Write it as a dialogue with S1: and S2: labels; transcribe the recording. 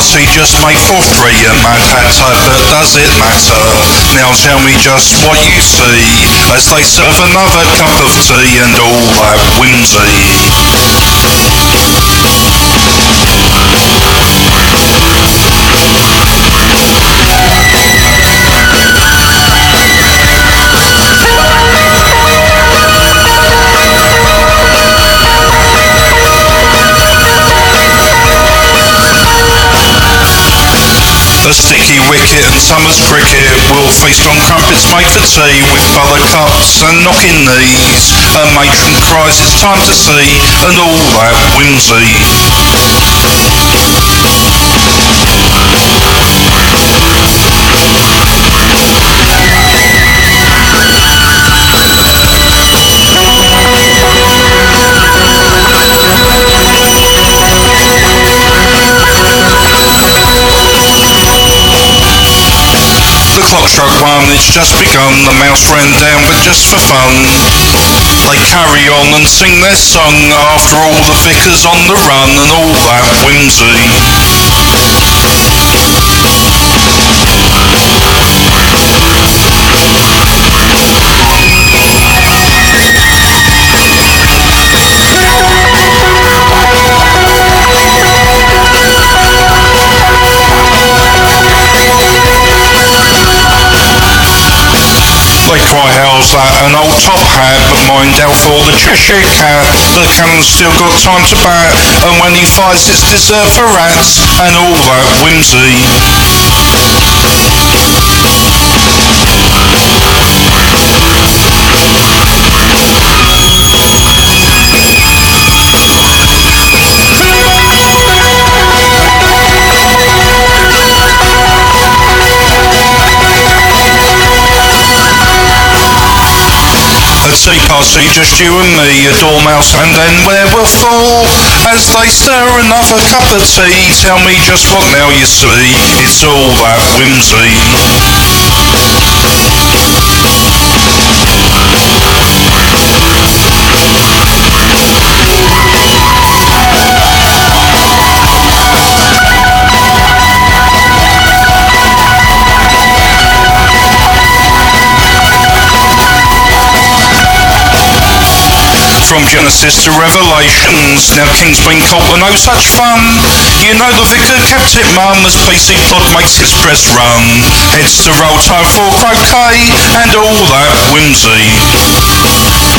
S1: party just made for free at Mad Hatter, but does it matter? Now tell me just what you see as they serve another cup of tea and all that whimsy. A sticky wicket and summer's cricket will feast on crumpets made for tea with buttercups and knocking knees. A matron cries it's time to see and all that whimsy. The clock struck one, it's just begun, the mouse ran down but just for fun. They carry on and sing their song, after all the vicar's on the run and all that whimsy. They cry how's that, an old top hat, but mind out for the Cheshire cat. The cannon's still got time to bat, and when he fires it's dessert for rats, and all that whimsy. A tea party, just you and me, a dormouse and then where we're full. As they stir another cup of tea, tell me just what now you see, it's all that whimsy. From Genesis to Revelations, now King's been caught with no such fun. You know the vicar kept it mum as PC Pod makes his press run. Heads to roll time for croquet and all that whimsy.